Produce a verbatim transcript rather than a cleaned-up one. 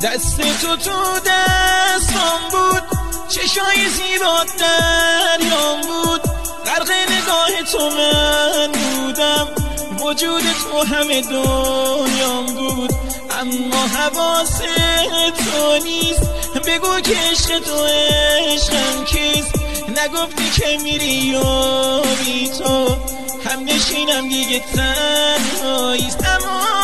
دست تو تو دستم بود، چشای زیبات دریام بود، غرق نگاه تو من بودم، وجود تو همه دنیام بود. اما حواس تو نیست، بگو که عشق تو عشقم کیست. نگفتی که میری یا بی تو هم نشینم دیگه تنهاییست. اما